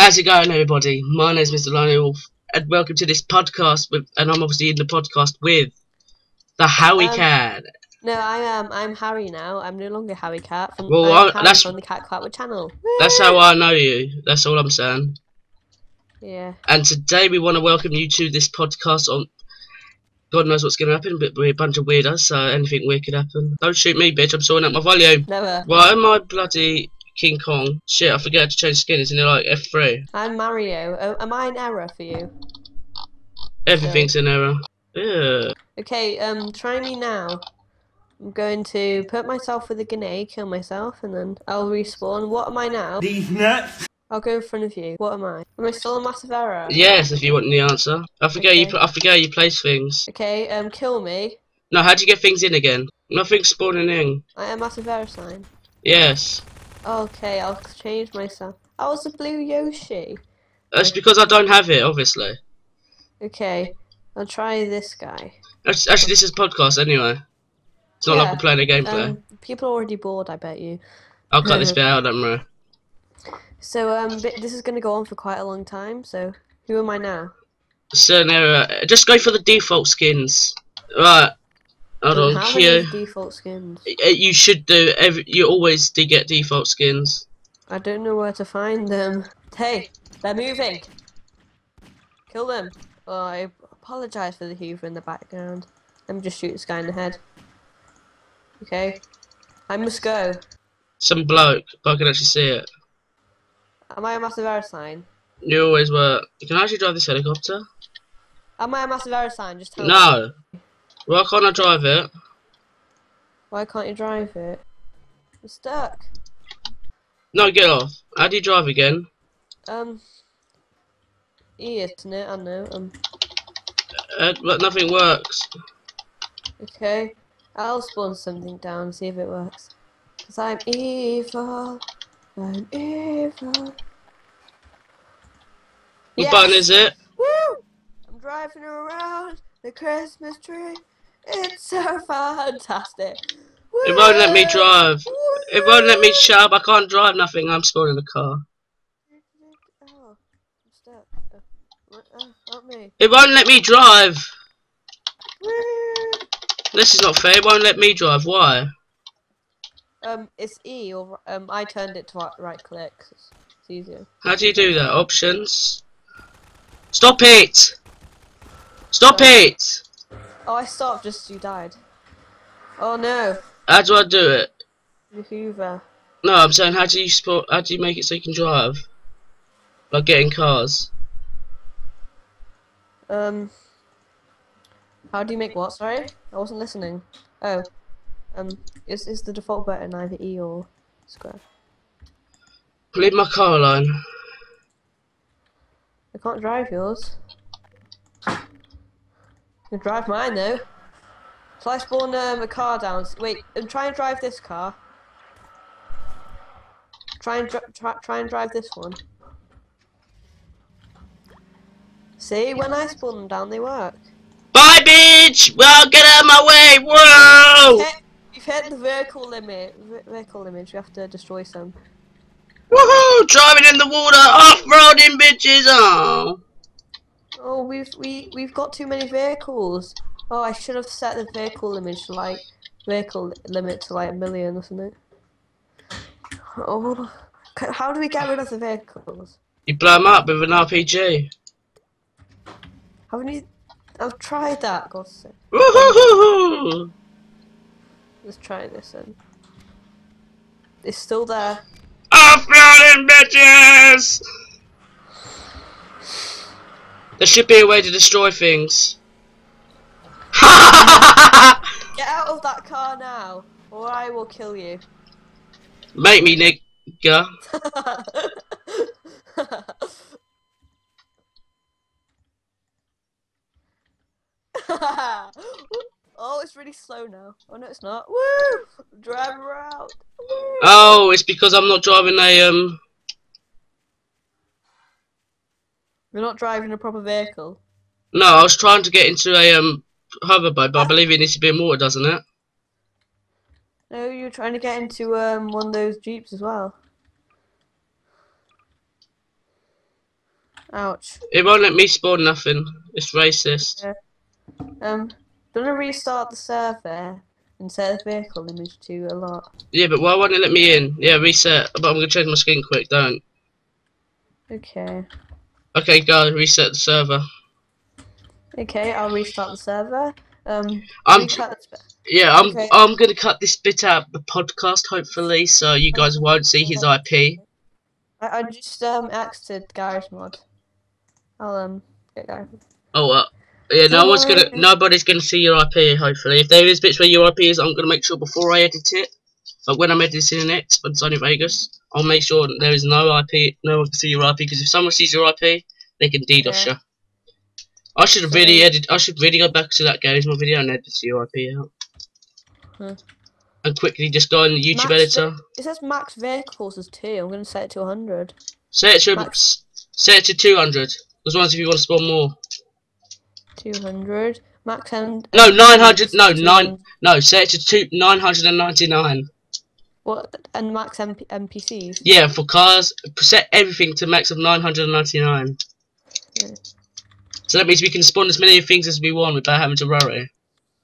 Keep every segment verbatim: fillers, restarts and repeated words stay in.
How's it going, everybody? My name's Mister Lionel, and welcome to this podcast. With, and I'm obviously in the podcast with the Howie Um, Cat. No, I am. I'm Harry now. I'm no longer Harry Cat. From, Well, I'm I, Harry that's from the Cat Clatwood channel. that's how I know you. That's all I'm saying. Yeah. And today we want to welcome you to this podcast on. God knows what's going to happen, but we're a bunch of weirdos, so anything weird could happen. Don't shoot me, bitch. I'm sorting out my volume. Never. Why am I bloody King Kong? Shit, I forget to change skin. Isn't it like F three? I'm Mario. Oh, am I an error for you? Everything's in error. Yeah. Okay. Um, try me now. I'm going to put myself with a grenade, kill myself, and then I'll respawn. What am I now? These nuts. I'll go in front of you. What am I? Am I still a massive error? Yes, if you want the answer. I forget Okay. you. I forget you place things. Okay. Um, kill me. No, how'd you get things in again? Nothing's spawning in. I am massive error sign. Yes. Okay, I'll change myself. I was a blue Yoshi. That's because I don't have it, obviously. Okay, I'll try this guy. Actually, actually this is a podcast anyway. It's not Yeah, like we're playing a gameplay. Um, people are already bored, I bet you. I'll cut this bit out, don't worry. So, um, bi- this is going to go on for quite a long time, so who am I now? Certain error. Just go for the default skins. Right. Hold Don't on, have Q. any default skins. Uh, You should do. Every, you always do get default skins. I don't know where to find them. Hey, they're moving! Kill them! Oh, I apologise for the hoover in the background. Let me just shoot this guy in the head. Okay. I must go. Some bloke, but I can actually see it. Am I a massive error sign? You always were. You can actually drive this helicopter? Am I a massive error sign? Just tell me. No. Why can't I drive it? Why can't you drive it? I'm stuck. No, get off. How do you drive again? Um, E, isn't it? I know. Um, Uh, but nothing works. okay. I'll spawn something down and see if it works. Cause I'm evil. I'm evil. What Yes! button is it? Woo! I'm driving around the Christmas tree. It's so fantastic. It won't let me drive. Woo! It won't let me shut up. I can't drive nothing. I'm stored in the car. Oh, I'm stuck. Oh, oh, help me. It won't let me drive. Woo! This is not fair. It won't let me drive. Why? Um, it's E or um. I turned it to right, right click. It's, it's easier. How do you do that? Options. Stop it! Stop Sorry. it! Oh, I stopped just as you died. Oh no, How do I do it? the Hoover. No, I'm saying how do you spot? How do you make it so you can drive? Like getting cars. Um, how do you make what? Sorry, I wasn't listening. Oh, um, is is the default button either E or square? Leave my car alone. I can't drive yours. I can drive mine though. Shall I spawn um, a car down? Wait, and try and drive this car. Try and dri try, try and drive this one. See, when I spawn them down, they work. Bye, bitch! Well, get out of my way! Whoa! Hit, you've hit the vehicle limit. Ve- Vehicle limit. You have to destroy some. Woohoo! Driving in the water, off-roading, bitches! Oh. Oh, we've we we've got too many vehicles. Oh, I should have set the vehicle limit to like vehicle limit to like a million or something. Oh, c- how do we get rid of the vehicles? You blow them up with an R P G. Haven't you? I've tried that. God's sake. Woohoo! Let's try this then. It's still there. Off-roading, bitches! There should be a way to destroy things. Get out of that car now, or I will kill you. Make me, nigga. Oh, it's really slow now. Oh no, it's not. Woo! Drive around. Woo! Oh, it's because I'm not driving a, um... You're not driving a proper vehicle. No, I was trying to get into a, um, hoverboard, but I believe it needs to be in water, doesn't it? No, you're trying to get into um one of those jeeps as well. Ouch. It won't let me spawn nothing. It's racist. Yeah. Um, do you want to restart the server and set the vehicle image to a lot? Yeah, but why won't it let me in? Yeah, reset. But I'm gonna change my skin quick. Don't. Okay. Okay, go reset the server. Okay, I'll restart the server. Um, I'm. we cut the Yeah, I'm. Okay. I'm gonna cut this bit out of the podcast, hopefully, so you guys won't see his I P. I, I just um exited Garage Mod. I'll um get going. Oh well. Yeah, no Don't one's gonna. worry. Nobody's gonna see your I P. Hopefully, if there is bits where your I P is, I'm gonna make sure before I edit it. But when I'm editing it on Sony Vegas, I'll make sure there is no I P. No one can see your I P, because if someone sees your I P, they can DDoS Yeah. you. I should have So- really edit. I should really go back to that Garage Mod video and edit your I P out. Huh. And quickly just go on the YouTube Max editor. ve- it says max vehicles is two. I'm gonna set it to one hundred. Set it to Max- set it to two hundred. As long as if you want to spawn more. two hundred. Max and No, nine hundred. No, nine. No, set it to two nine hundred and ninety nine. What and max M P- N P Cs? Yeah, for cars, set everything to max of nine hundred and ninety nine. Yeah. So that means we can spawn as many things as we want without having to worry.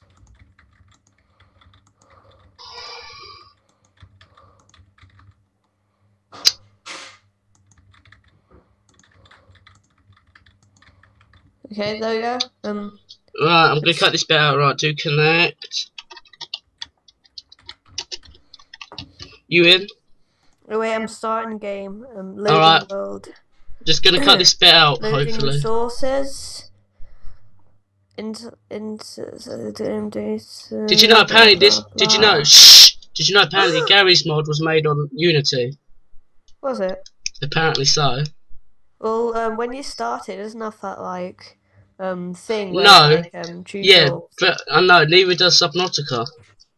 Okay, there we go. Um, Right, I'm gonna cut this bit out. Right, do connect. You in? oh wait, I'm starting game. Um, loading Alright. world. Just gonna cut this bit out, Loading hopefully. resources. Into into Did you know apparently this? Did you know? Shh. Did you know apparently Garry's mod was made on Unity? Was it? Apparently so. Well, um, when you start it, it doesn't have that like um thing. Where No. It's, like, um, Yeah, tutorial. but I know neither does Subnautica.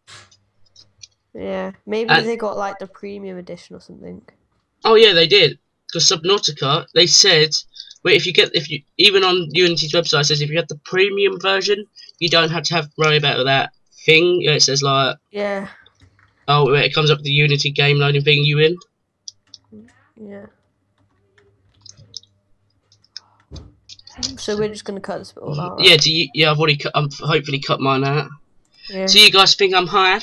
Yeah, maybe And- they got like the premium edition or something. Oh yeah, they did. Because Subnautica, they said, wait, if you get, if you even on Unity's website it says if you have the premium version, you don't have to have worry about that thing. Yeah, it says like, Yeah, oh wait, it comes up with the Unity game loading thing. You in? yeah. So we're just gonna cut this all out. Right? Yeah, do you, yeah, I've already cut. I'm hopefully cut mine out. Yeah. Do you guys think I'm hired?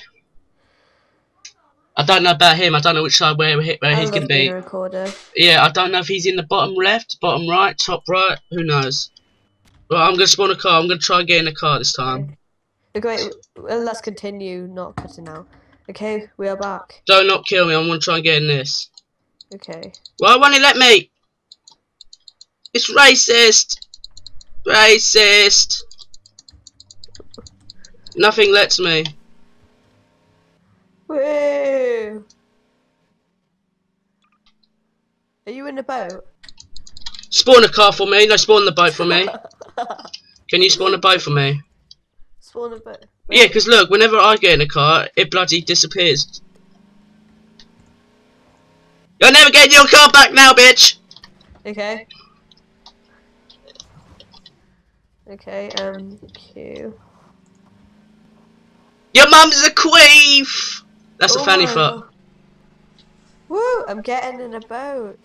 I don't know about him. I don't know which side where where I he's love gonna being be. a recorder. Yeah, I don't know if he's in the bottom left, bottom right, top right. Who knows? Well, I'm gonna spawn a car. I'm gonna try and get in a car this time. Okay, wait, well, let's continue not cutting now. Okay, we are back. Don't not kill me. I'm gonna try and get in this. Okay. Why won't he let me? It's racist. Racist. Nothing lets me. Woo! Are you in a boat? Spawn a car for me. No, spawn the boat for me. Can you spawn a boat for me? Spawn a boat. Yeah, because look, whenever I get in a car, it bloody disappears. You're never getting your car back now, bitch! Okay. Okay, um, Q. Your mum's a queef! That's a Oh fanny my foot. God. Woo! I'm getting in a boat.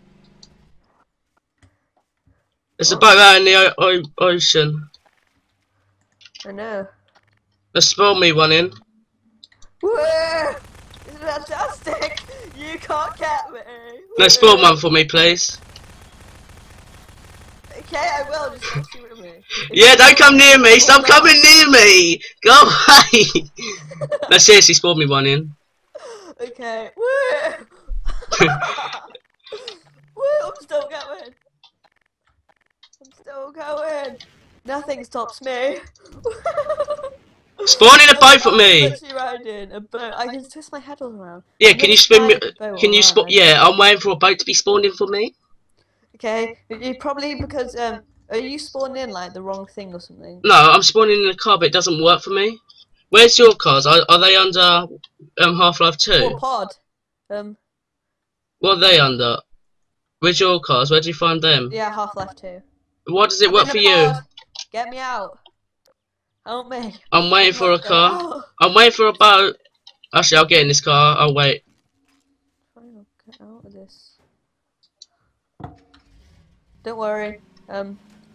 There's a boat out in the o o ocean. I know. Let's spawn me one in. Woo! It's fantastic! You can't get me! No, spawn one for me, please. Okay, I will, just don't shoot at me. Yeah, don't come near me! Stop coming near me! Go away! No, seriously, spawn me one in. Okay. Woo! Woo! I'm still going. I'm still going. Nothing stops me. Spawn in a boat for me! I'm literally riding a boat. I can twist my head all around. Yeah, I'm can you gonna spin me? ride the boat Can you all spawn? around. Yeah, I'm waiting for a boat to be spawned in for me. Okay. You probably because um, are you spawned in like the wrong thing or something? No, I'm spawning in a car, but it doesn't work for me. Where's your cars? Are, are they under um, Half-Life Or two? pod. Um. What are they under? Where's your cars? Where do you find them? Yeah, Half-Life two. Why does it I'm work in a for you? pod. Get me out. Help me. I'm waiting for a Get car. out. I'm waiting for a boat. Actually, I'll get in this car. I'll wait. Fine, I'll get out of this. Don't worry. Um.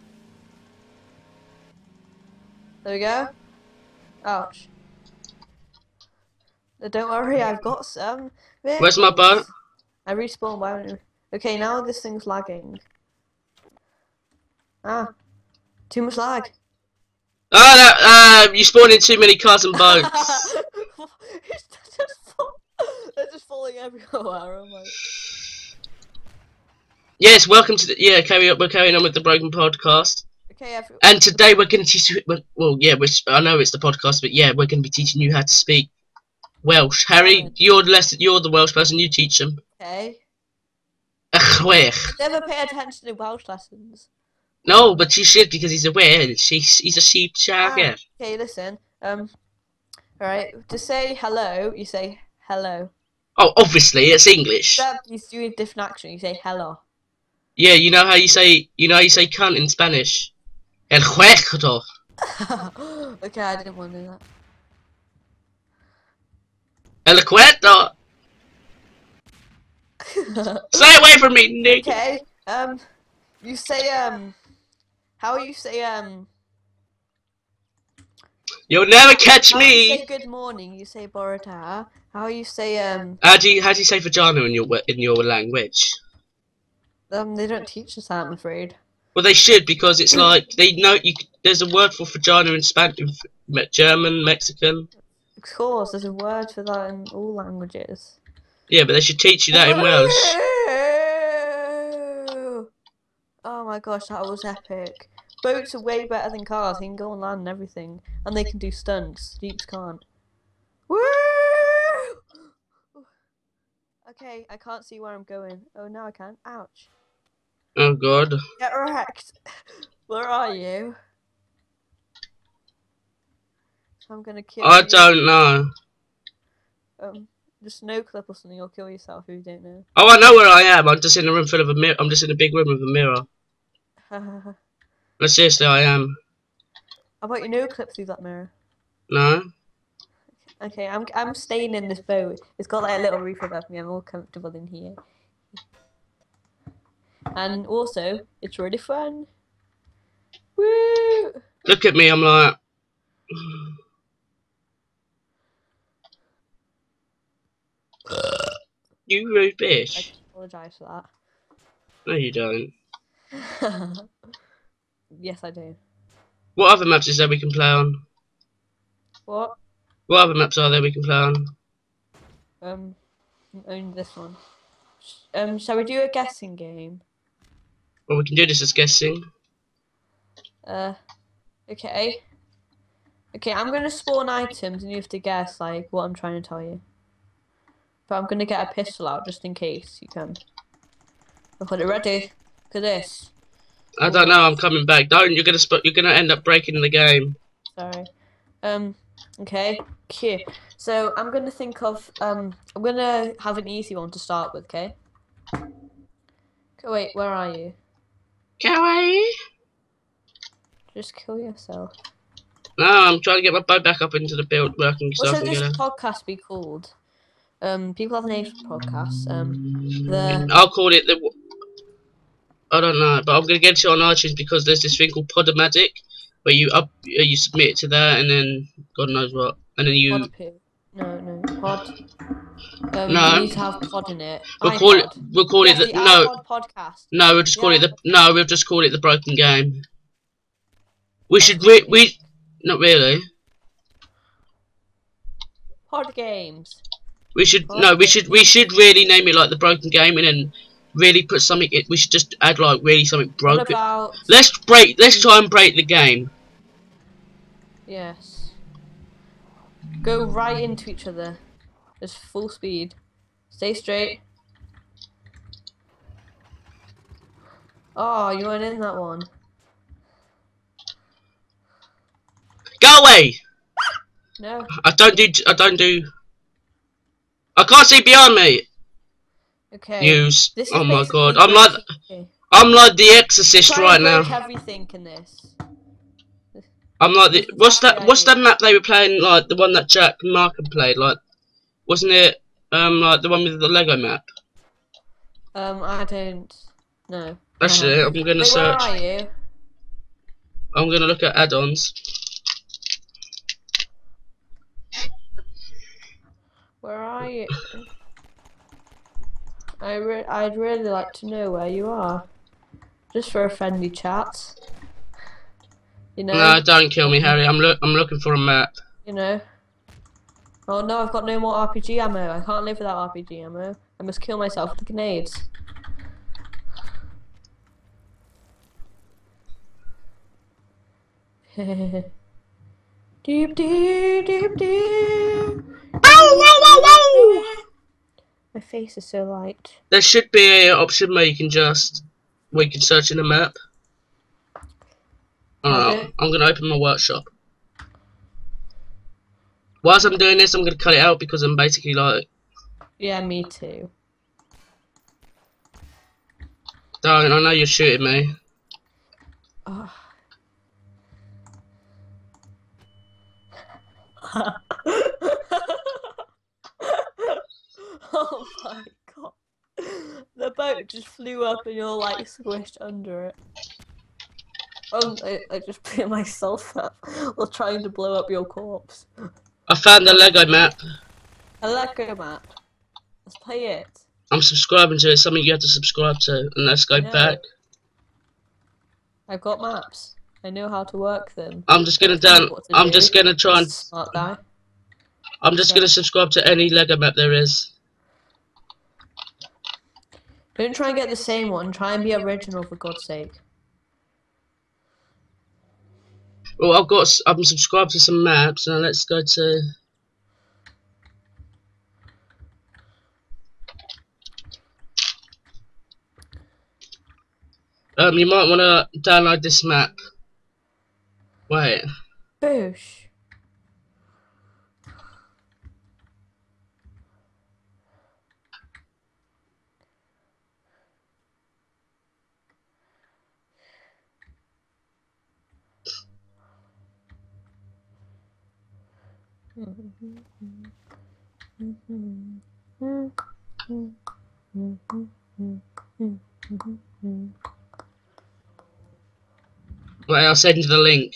There we go. Ouch. Uh, Don't worry, I've got some vehicles. Where's my boat? I respawned by. Okay, now this thing's lagging. Ah, too much lag. Ah, that, uh, you spawned in too many cars and boats. It's just fall- They're just falling everywhere. I'm like, Yes, welcome to the, yeah, carry on, we're carrying on with the Broken Podcast. okay, I've, And today we're going to teach you, well, well, yeah, which, I know it's the podcast, but yeah, we're going to be teaching you how to speak Welsh. Harry, you're the, lesson, you're the Welsh person, you teach them. okay. Achwech. Never pay attention to Welsh lessons. No, but you should because he's a Welsh. He's, he's a sheep Ah, shagger. okay, listen. Um, alright, to say hello, you say hello. Oh, obviously, it's English. Except you do a different accent, you say hello. Yeah, you know how you say, you know how you say cunt in Spanish? El juejo. Okay, I didn't want to do that. El cueto. Stay away from me, Nick. Okay, um, you say, um, how you say, um, You'll never catch how you me. say good morning, you say borota. How you say, um, How do you how do you say vagina in your in your language? um, they don't teach us that, I'm afraid. Well, they should because it's like they know you. There's a word for vagina in Spanish, German, Mexican. Of course, there's a word for that in all languages. Yeah, but they should teach you that in Welsh. Oh my gosh, that was epic. Boats are way better than cars. They can go on land and everything, and they can do stunts. Jeeps can't. Woo! Okay, I can't see where I'm going. Oh, now I can. Ouch. Oh God. Get wrecked. Where are you? I'm gonna kill I you. don't know. Um, just no clip or something. You'll kill yourself if you don't know. Oh, I know where I am. I'm just in a room full of a mirror. I'm just in a big room with a mirror. No, seriously, I am. How about you no clip through that mirror? No. Okay, I'm I'm staying in this boat. It's got like a little roof above me. I'm all comfortable in here. And also, it's really fun. Woo! Look at me. I'm like. You rude I bitch. apologise for No, you don't. that. Yes, I do. What other maps is there we can play on? What? What other maps are there we can play on? Um, only this one. Um, shall we do a guessing game? Well, we can do this as guessing. Uh, okay. Okay, I'm gonna spawn items and you have to guess like what I'm trying to tell you. But I'm gonna get a pistol out just in case you can. I'll put it ready. Look at this. I don't know. I'm coming back. Don't. You're gonna sp You're gonna end up breaking the game. Sorry. Um. Okay. Cute. So I'm gonna think of um. I'm gonna have an easy one to start with. Okay. Okay, wait. Where are you? Kawaii. Just kill yourself. No, I'm trying to get my boat back up into the build working What stuff should and this get a... podcast be called? Um. People have names for podcasts. Um. The. I'll call it the. I don't know, but I'm gonna get it on iTunes because there's this thing called Podomatic, where you up, uh, you submit it to that, and then God knows what, and then you. Pod poo. No, no, pod. Um, No. You need to have pod in it. We'll call it. iPod. We'll call Yes, it the, the no. iPod podcast. No, we'll just call Yeah. it the. No, we'll just call it the Broken Game. We should. Re we. Not really. Pod games. We should. Pod No, we should. We games. should really name it like the Broken Game, and then really put something. It. We should just add like really something What broken. about? Let's break. Let's try and break the game. Yes. Go right into each other. Just full speed. Stay straight. Oh, you weren't in that one. Go away. No. I don't do. I don't do. I can't see behind me. Okay. Use. This is Oh my basically God. I'm like. okay. I'm like the Exorcist Try right and break now. everything in this. I'm like the. What's that? Yeah, What's yeah. that map they were playing? Like the one that Jack and Markham played. Like, wasn't it? Um, like the one with the Lego map. Um, I don't know. Actually, I'm gonna Wait, search. where are you? I'm gonna look at add-ons. Where are you? I re I'd really like to know where you are. Just for a friendly chat. You know? No, don't kill me, Harry. I'm look. I'm looking for a map. You know? Oh no, I've got no more R P G ammo. I can't live without R P G ammo. I must kill myself with grenades. Doop doop doop doop. My face is so light. There should be an option where you can just, where you can search in the map. Alright, I'm gonna open my workshop. Whilst I'm doing this, I'm gonna cut it out because I'm basically like, Yeah, me too. darling, I know you're shooting me. Oh. Oh my god. The boat just flew up and you're like squished under it. Um, I, I just put myself up while trying to blow up your corpse. I found the Lego map. A Lego map. Let's play it. I'm subscribing to it. It's something you have to subscribe to. And let's go I know. back. I've got maps. I know how to work them. I'm just gonna Tell me down. what to I'm do. just gonna try and. Smart guy. I'm just Okay. gonna subscribe to any Lego map there is. Don't try and get the same one. Try and be original for God's sake. Well, I've got. s- I'm subscribed to some maps. Now let's go to. Um, you might want to download this map. Wait. Boosh. Wait, I'll send you the link.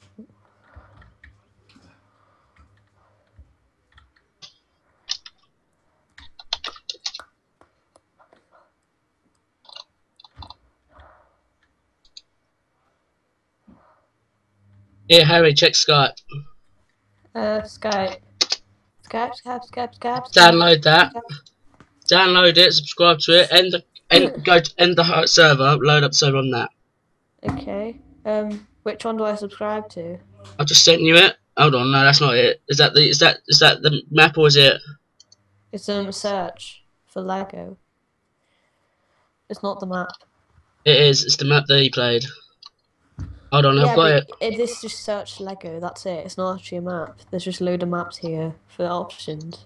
Here, Harry, check Skype. Uh, Skype. Skype, Skype, Skype, Skype. Download that. Download it, subscribe to it, end the, end, go to end the ho- server, load up server on that. Okay. Um, which one do I subscribe to? I've just sent you it. Hold on, no, that's not it. Is that the is that is that the map or is it? It's um search for Lego. It's not the map. It is. It's the map that he played. Hold on, I've Yeah, got but it. it is just search Lego. That's it. It's not actually a map. There's just a load of maps here for options.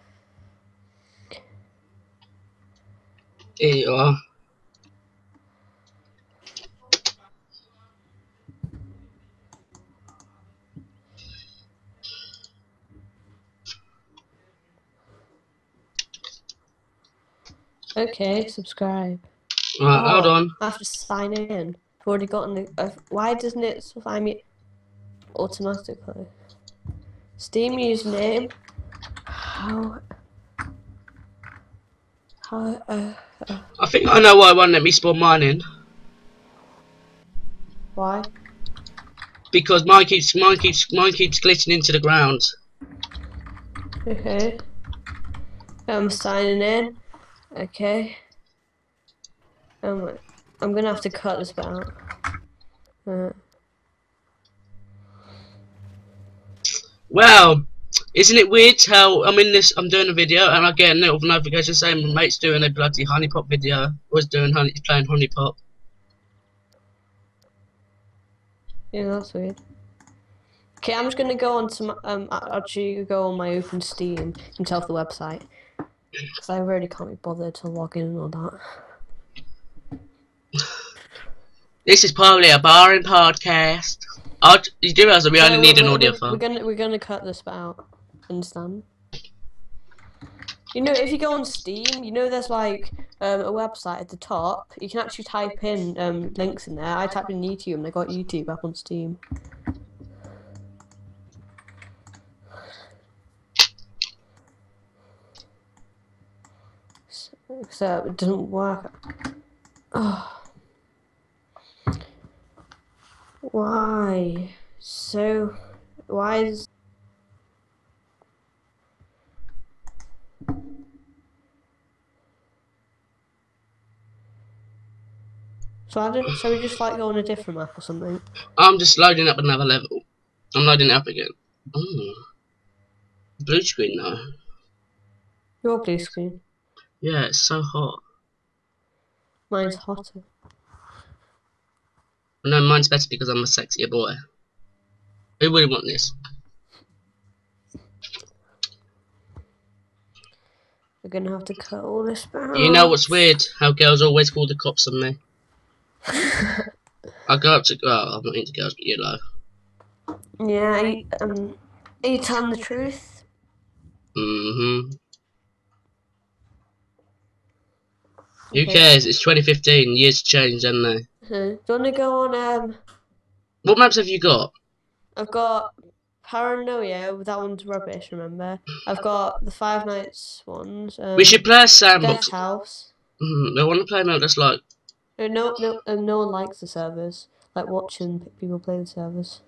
Here you are. Okay, subscribe. Right, Oh, hold on. I have to sign in. I've already gotten the. Uh, why doesn't it sign me automatically? Steam username. How? How? Uh, uh, I think I know why it won't let me spawn mine in. why? Because mine keeps mine keeps mine keeps glitching into the ground. Okay. I'm signing in. Okay. Um, I'm gonna have to cut this bit out. Uh, Well, isn't it weird how I'm in this? I'm doing a video and I get a little notification saying my mate's doing a bloody honey pop video. Was doing honey, playing honey pop. yeah, that's weird. Okay, I'm just gonna go on to my, um actually go on my open Steam himself the website because I really can't be bothered to log in and all that. This is probably a boring podcast. I'd, you do realize that we No, only need we're, an we're, audio we're, file. We're gonna we're gonna cut this bit out. Understand? You know, if you go on Steam, you know there's like um, a website at the top. You can actually type in um, links in there. I typed in YouTube and I got YouTube up on Steam. So it doesn't work. Oh. Why? So, why is... So I don't, so we just like go on a different map or something? I'm just loading up another level. I'm loading it up again. Oh, blue screen though. Your blue screen. Yeah, it's so hot. Mine's hotter. No, mine's better because I'm a sexier boy. Who would want this? We're gonna have to cut all this back. You know what's weird? How girls always call the cops on me. I go up to... Oh, I'm not into girls, but you know. Yeah, are you, um, are you telling the truth? Mm-hmm. Okay. Who cares? It's twenty fifteen. Years change, haven't they? Uh, do you want to go on, um... What maps have you got? I've got Paranoia, that one's rubbish, remember? I've got the Five Nights ones. Um, We should play a sandbox. Death House. Mm, I want to play a map that's like... No, no, no, um, no one likes the servers. Like watching people play the servers.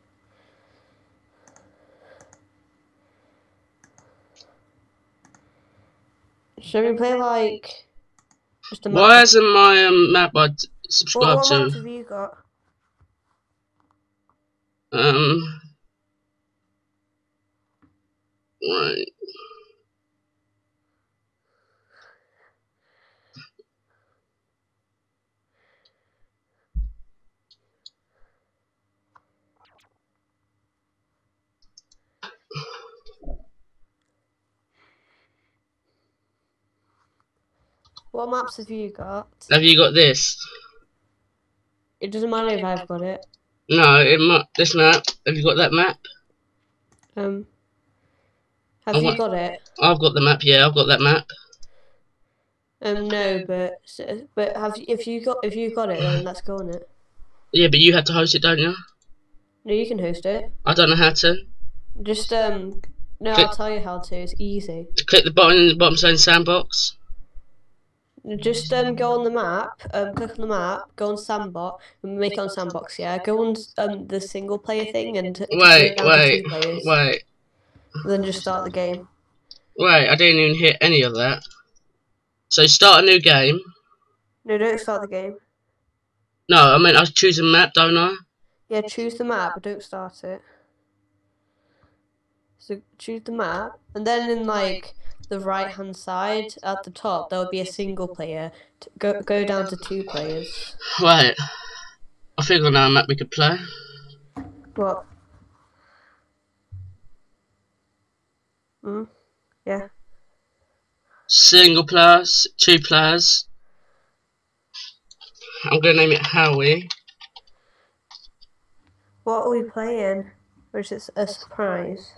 Should we play like just a map? Why isn't my um, map I What, subscribe what maps to? have you got? Um. Right. What maps have you got? Have you got this? It doesn't matter if I've got it. No, it might. This map. Have you got that map? Um. Have I you want- got it? I've got the map. Yeah, I've got that map. Um. No, but but have you, if you got if you got it, then let's go on it. Yeah, but you have to host it, don't you? No, you can host it. I don't know how to. Just um. No, Click- I'll tell you how to. It's easy. Click the button in the bottom saying sandbox. Just um, go on the map, um, click on the map, go on Sandbox, and make it on Sandbox, yeah? Go on um, the single player thing and t- Wait, go down to wait, two players. wait, Then just start the game. wait. I didn't even hear any of that. So start a new game. No, don't start the game. No, I mean I choose a map, don't I? Yeah, choose the map, but don't start it. So choose the map, and then in like the right hand side at the top, there will be a single player. T go go down to two players. Wait. I think I know a map we could play. What? Hmm. Yeah. Single players, two players. I'm gonna name it Howie. What are we playing? Or is it a surprise?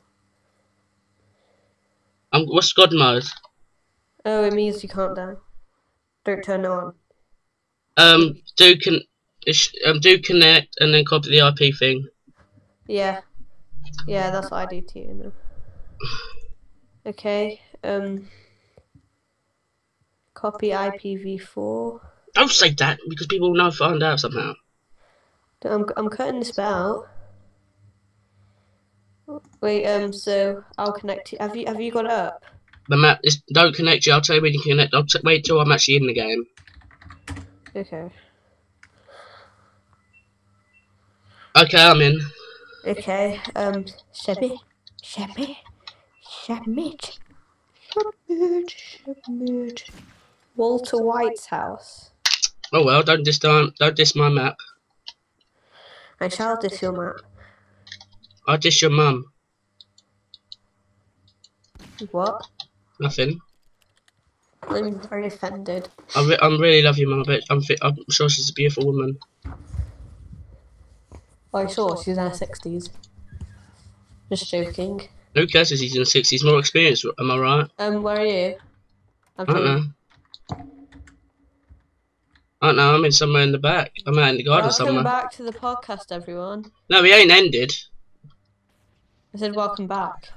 Um, what's God mode? Oh, it means you can't die. Don't turn it on. Um, do con, ish- um, do connect and then copy the I P thing. Yeah. Yeah, that's what I do to you now. Okay. Um. Copy I P v four. Don't say that because people will know find out somehow. I'm I'm cutting this bit out. Wait. Um. So I'll connect you. Have you Have you got it up? The map is don't connect you. I'll tell you when you can connect. I'll t wait till I'm actually in the game. Okay. Okay, I'm in. Okay. Um. Shabby. Shabby. Shabmit. Shabmit. Shabmit. Walter White's house. Oh well, don't diss don't, don't diss my map. I shall diss your map. I'll diss your mum. What? Nothing. I'm very offended. I re I'm really love your mum. I bet I'm fi I'm sure she's a beautiful woman. Oh, sure, she's in her sixties. Just joking. Who cares if he's in the sixties? More experience, am I right? Um, where are you? I'm I don't trying. know. I don't know, I'm in somewhere in the back. I'm out in the garden Welcome somewhere. back to the podcast, everyone. No, we ain't ended. I said welcome back.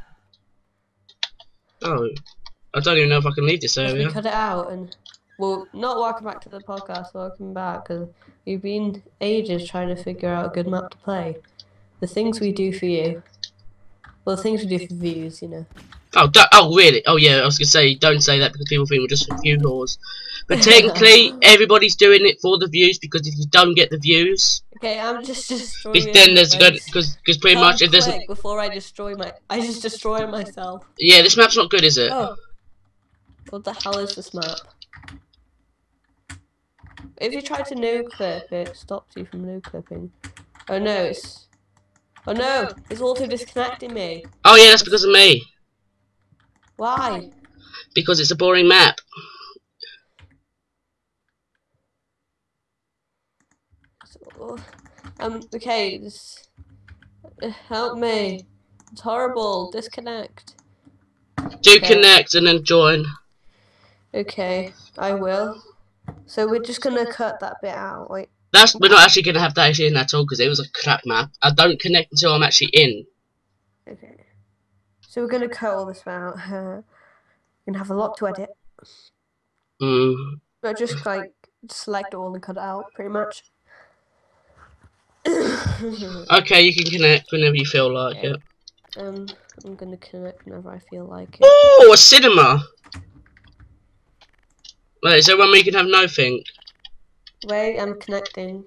Oh, I don't even know if I can leave this Because we area. cut it out and... Well, not welcome back to the podcast, welcome back, because we've been ages trying to figure out a good map to play. The things we do for you. Well, the things we do for views, you know. Oh, do oh, really? Oh, yeah, I was going to say, don't say that because people think we're just a few whores. But technically, everybody's doing it for the views, because if you don't get the views, Okay, I'm just destroying then there's my good, base. because because pretty Come much, if there's... quick before I destroy my... I just destroy myself. Yeah, this map's not good, is it? Oh. What the hell is this map? If you try to no clip, it stops you from no clipping. Oh no, it's... Oh no, it's auto disconnecting me. Oh, yeah, that's because of me. Why? Because it's a boring map. So, um, okay, this... uh, help me. It's horrible. Disconnect. Do Okay. connect and then join. Okay, I will. So we're just gonna cut that bit out. Wait. That's We're not actually going to have that actually in at all, because it was a crap map. I don't connect until I'm actually in. Okay. So we're gonna cut all this out. We're gonna have a lot to edit. Mm. But just like select all and cut it out, pretty much. Okay, you can connect whenever you feel like Okay. it. Um, I'm gonna connect whenever I feel like it. Oh, a cinema! Wait, is there one where you can have nothing? Wait, I'm connecting.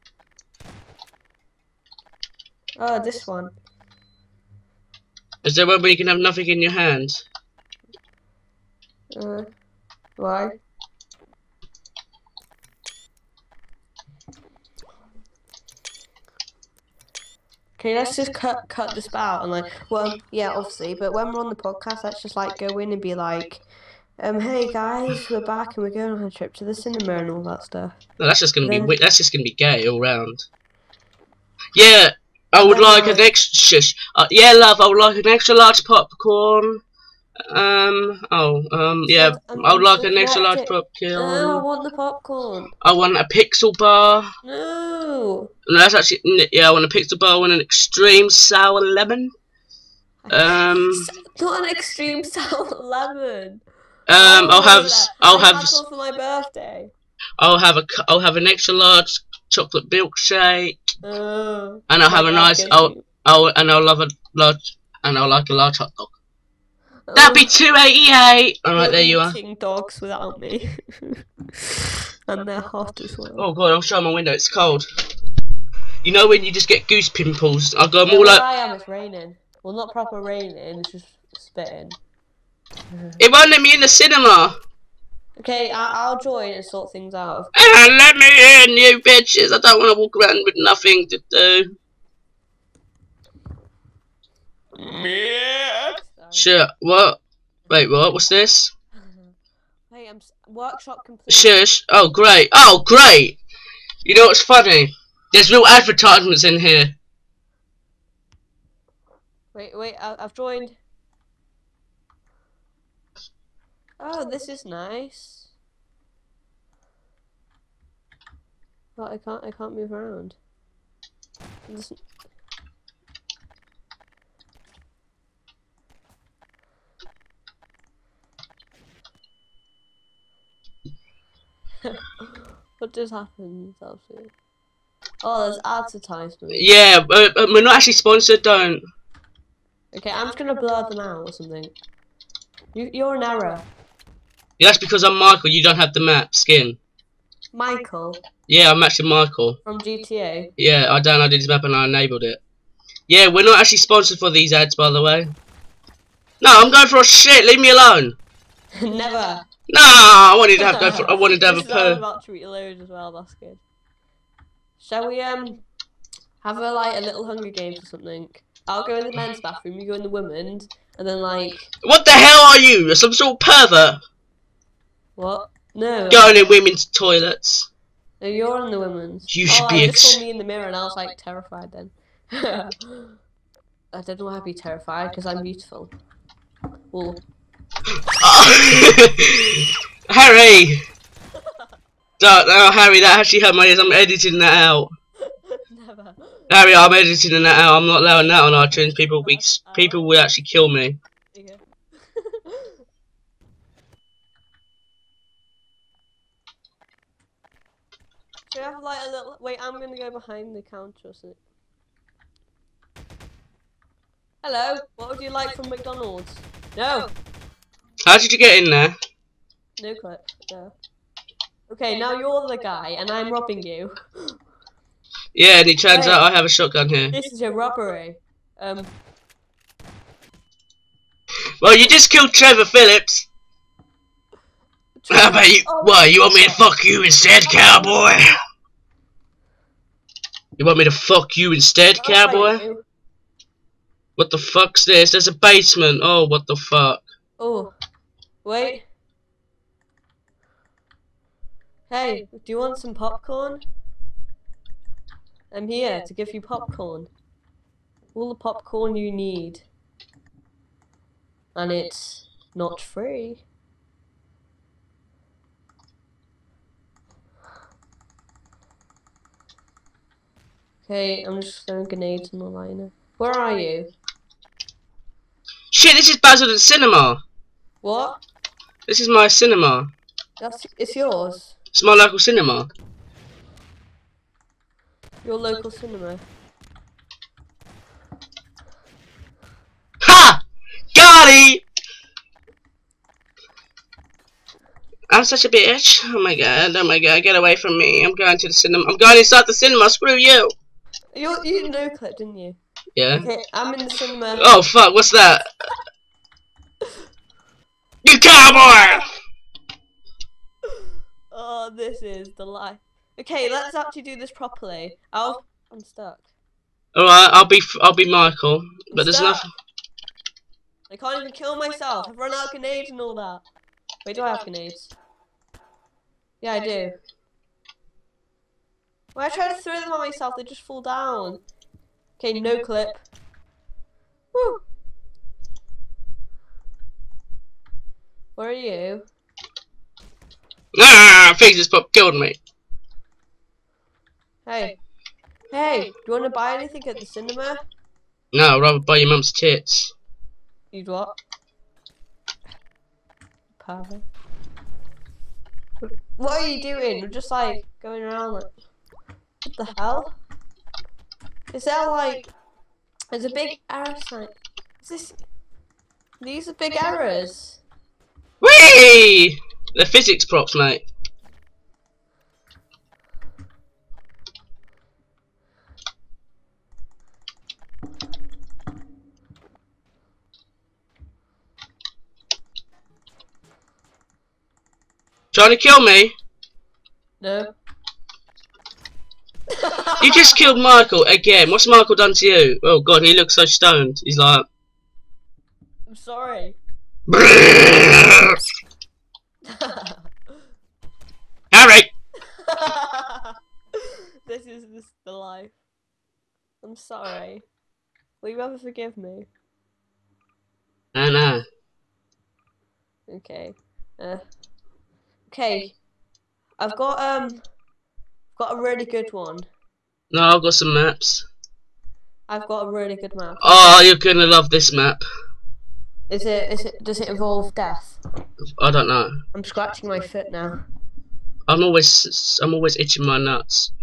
Oh, this one. Is there one where you can have nothing in your hands? Uh, why? Okay, let's just cut cut this out and like, well, yeah, obviously, but when we're on the podcast, let's just like go in and be like, um, hey guys, we're back and we're going on a trip to the cinema and all that stuff. No, that's just gonna Then- be wi- that's just gonna be gay all round. Yeah, I would Then, like like- an extra. Shush. Uh, yeah, love. I would like an extra large popcorn. Um. Oh. Um. Yeah. Said, um, I would I'm like so an extra large connected. popcorn. Oh, I want the popcorn. I want a pixel bar. No. No, that's actually n- yeah. I want a pixel bar. I want an extreme sour lemon. Um. S- Not an extreme sour lemon. Um. I'll have. that. I'll I have. had one for my birthday. I'll have a. cu- I'll have an extra large chocolate milkshake. Oh. And I'll have My a God, nice. go I'll. to- I'll. And I'll love a large. And I'll like a large hot dog. Oh. That'd be two eighty-eight. All right, You're there you are. eating dogs without me. And they're hot as well. Oh god, I'll show my window. It's cold. You know when you just get goose pimples? I go Yeah, more where like. I am, it's raining. Well, not proper raining, it's just spitting. It won't let me in the cinema. Okay, I I'll join and sort things out. Ah, let me in, you bitches. I don't want to walk around with nothing to do. Sorry. Sure. What? Wait, what? What's this? Hey, I'm s- workshop complete. Shush. Oh, great. Oh, great. You know what's funny? There's real advertisements in here. Wait, wait, I I've joined. Oh, this is nice. But I can't, I can't move around. This... What just happened? Absolutely. Oh, there's advertisements. Yeah, but, but we're not actually sponsored. Don't. Okay, I'm just gonna blur them out or something. You, you're an error. Yeah, that's because I'm Michael. You don't have the map skin. Michael Yeah, I'm actually Michael. from G T A. Yeah, I downloaded his map and I enabled it. Yeah, we're not actually sponsored for these ads, by the way. No, I'm going for a shit. Leave me alone. Never. No, I wanted to have go for. I wanted to have a This is how I'm poo. about to reload as well. That's good. Shall we um have a like a little Hunger Games or something? I'll go in the men's bathroom. You go in the women's, and then like What the hell are you? Some sort of pervert? what? No. Going in women's toilets. No, you're in the women's. You should oh, be I just ex- saw me in the mirror and I was like terrified then. I didn't want to be terrified because I'm beautiful. Well, Harry! Don't, oh, Harry, that actually hurt my ears. I'm editing that out. Never. Harry, I'm editing that out. I'm not allowing that on iTunes. People will be, people will actually kill me. Yeah. Do you have like a little? Wait, I'm gonna go behind the counter or something. Hello, what would you like from McDonald's? No. How did you get in there? No clip. No. Okay, now you're the guy, and I'm robbing you. Yeah, and it turns Hey, out I have a shotgun here. this is a robbery. Um. Well, you just killed Trevor Phillips. How about you? Oh, What, you want me to fuck you instead, cowboy? You want me to fuck you instead, I'll fight cowboy? you. What the fuck's this? There's a basement. Oh, what the fuck? Oh, wait. Hey, do you want some popcorn? I'm here to give you popcorn. All the popcorn you need. And it's not free. Okay, I'm just throwing grenades in the liner. Where are you? Shit, this is Basildon Cinema. What? This is my cinema. That's it's yours. It's my local cinema. Your local cinema. Ha! Got it! I'm such a bitch. Oh my god, oh my god, get away from me. I'm going to the cinema. I'm going inside the cinema, screw you. You you no clip, didn't you? Yeah. Okay, I'm in the cinema. Oh fuck, what's that? You cowboy! Oh, this is the life. Okay, let's actually do this properly. I'll I'm stuck. Alright, I'll be I'll be Michael. But I'm there's stuck. nothing. I can't even kill myself. I've run out of grenades and all that. Wait, do I have grenades? Yeah, I do. When I try to throw them at myself, they just fall down. Okay, no clip. Woo! Where are you? Ah, Jesus Pop killed me. Hey. Hey, do you want to buy anything at the cinema? No, I'd rather buy your mum's tits. You'd what? Pervert. What are you doing? We're just like going around like, what the hell? Is there like, there's a big arrow sign. Is this, these are big arrows. Whee! They're physics props, mate. Trying to kill me? No. You just killed Michael again. What's Michael done to you? Oh god, he looks so stoned. He's like... I'm sorry. Harry! This is this the life. I'm sorry. Will you ever forgive me? I know. Okay. Uh, okay. I've got um got a really good one. No, I've got some maps. I've got a really good map. Oh, you're gonna love this map. Is it is it does it involve death? I don't know. I'm scratching my foot now. I'm always I'm always itching my nuts.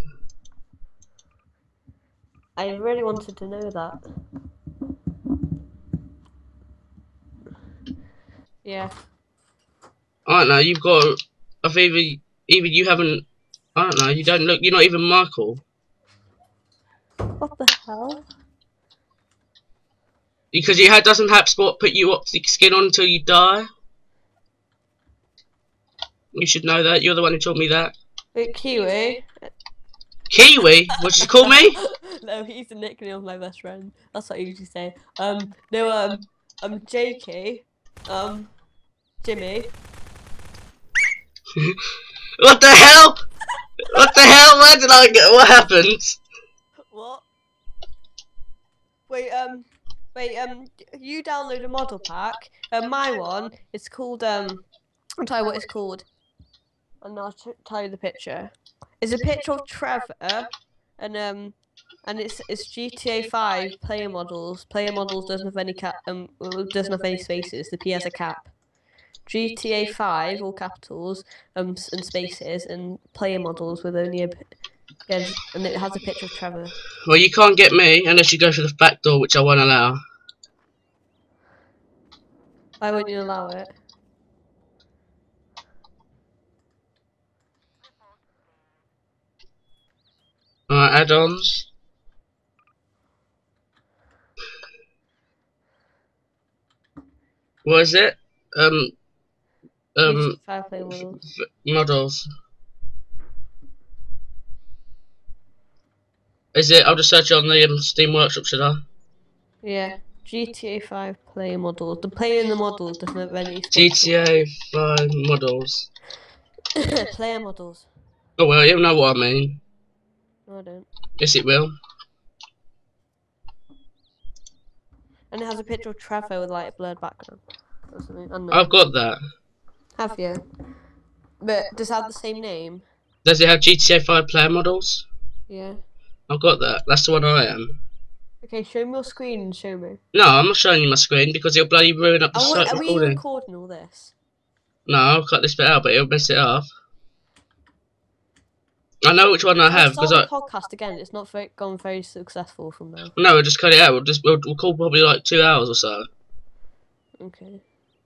I really wanted to know that. Yeah. I don't know. You've got. I've either either you haven't. I don't know. You don't look. You're not even Michael. What the hell? Because your head doesn't have spot put you optic skin on until you die. You should know that. You're the one who told me that. Wait, Kiwi? Kiwi? What did you call me? No, he's the nickname of my best friend. That's what I usually say. Um, no, um, I'm J K. Um, Jimmy. What the hell? What the hell? Where did I get? What happened? What? Wait, um, wait, um, you download a model pack. Uh, my one, it's called, um, I'll tell you what it's called. and I'll t tell you the picture. It's a picture of Trevor, and um, and it's it's G T A five player models. Player models doesn't have any cap um well, doesn't have any spaces. The P has a cap. G T A five all capitals um and spaces, and player models with only a yeah, and it has a picture of Trevor. Well, you can't get me unless you go through the back door, which I won't allow. Why won't you allow it? Alright, add-ons. What is it? Um, um, Five player models. models. Is it? I'll just search it on the um, Steam Workshop, should I? Yeah, G T A five player models. The player in the models doesn't have any. G T A five models. Player models. Oh well, you know what I mean. No, I don't. Yes, it will. And it has a picture of Trevor with like a blurred background or something. Unknown. I've got that. Have you? But does it have the same name? Does it have G T A five player models? Yeah. I've got that. That's the one I am. Okay, show me your screen and show me. No, I'm not showing you my screen because it'll bloody ruin up the Are, we, site are we recording. recording all this? No, I'll cut this bit out, but it'll mess it up. I know which one I have because I. the podcast again. It's not very, gone very successful from now. No, we'll just cut it out. We'll just we'll, we'll call probably like two hours or so. Okay.